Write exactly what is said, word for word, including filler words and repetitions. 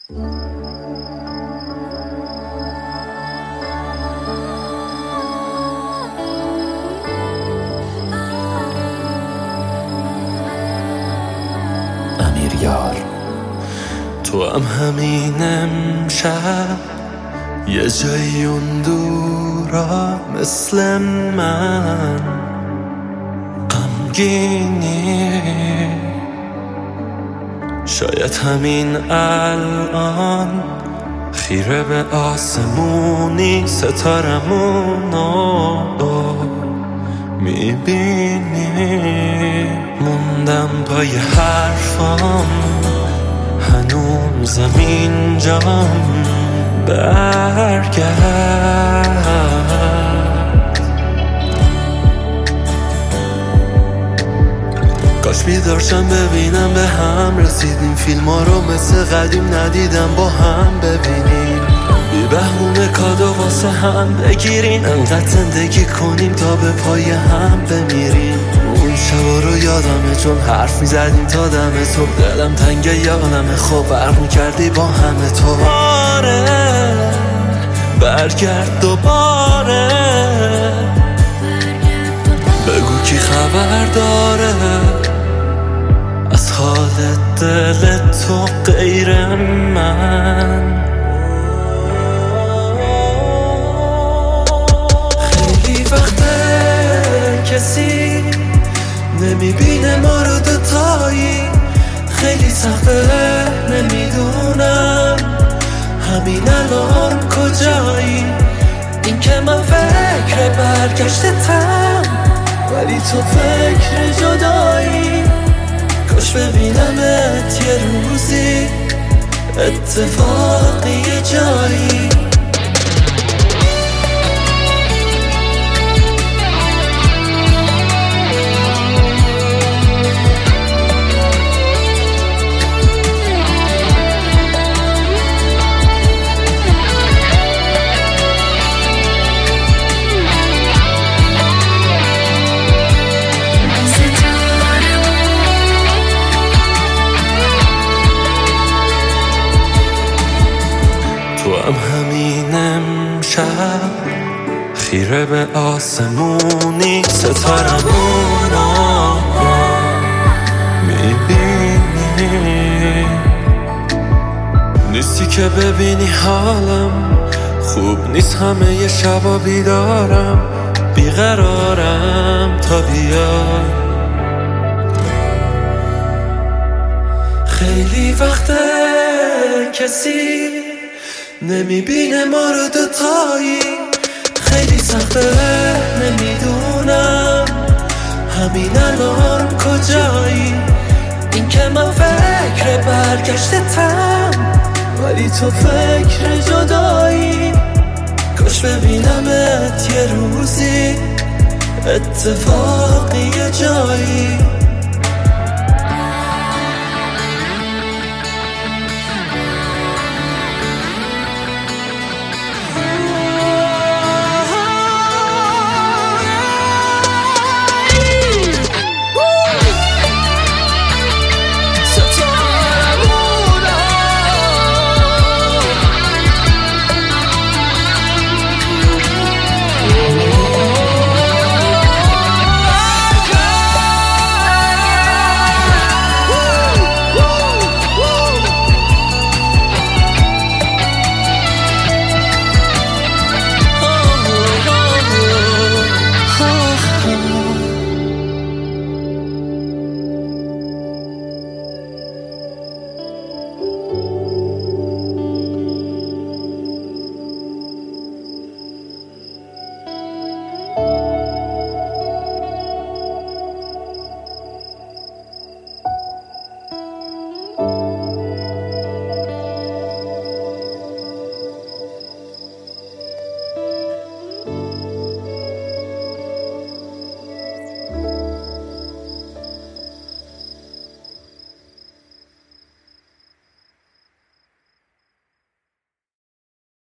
امیریار. تو هم همین امشب یه جایی اون دورا مثل من غمگینی، شاید همین الان خیره به آسمونی ستارمونو میبینی. موندم پای حرفام هنوزم اینجام، برگرد. کاش بیدارشم ببینم به هم رسیدیم، فیلم ها رو مثل قدیم ندیدم با هم ببینیم، بی بهونه کادو واسه هم بگیریم، انقدر زندگی کنیم تا به پای هم بمیریم. اون شبا رو یادمه چون حرف میزدیم تا دم صبح، دلم تنگه یادمه خوب برق میکردی با همه تو. آره برگرد دوباره، بگو کی خبر داره از حال دل تو غیر من. خیلی وقته کسی نمیبینه ما رو دوتایی، خیلی سخته نمیدونم همین الان کجایی. این که من فکر برگشتتم ولی تو فکر جدایی، کاش ببینمت یه روزی اتفاقی یه جایی. تو هم همین امشب خیره به آسمونی ستارمونو میبینی. نیستی که ببینی حالم خوب نیست، همه یه شبا بیدارم بیقرارم تا بیای. خیلی وقته کسی نمیبینه ما رو دوتایی، خیلی سخته نمیدونم همین الان کجایی. این که من فکر برگشتتم ولی تو فکر جدایی، کاش ببینمت یه روزی اتفاقی یه جایی.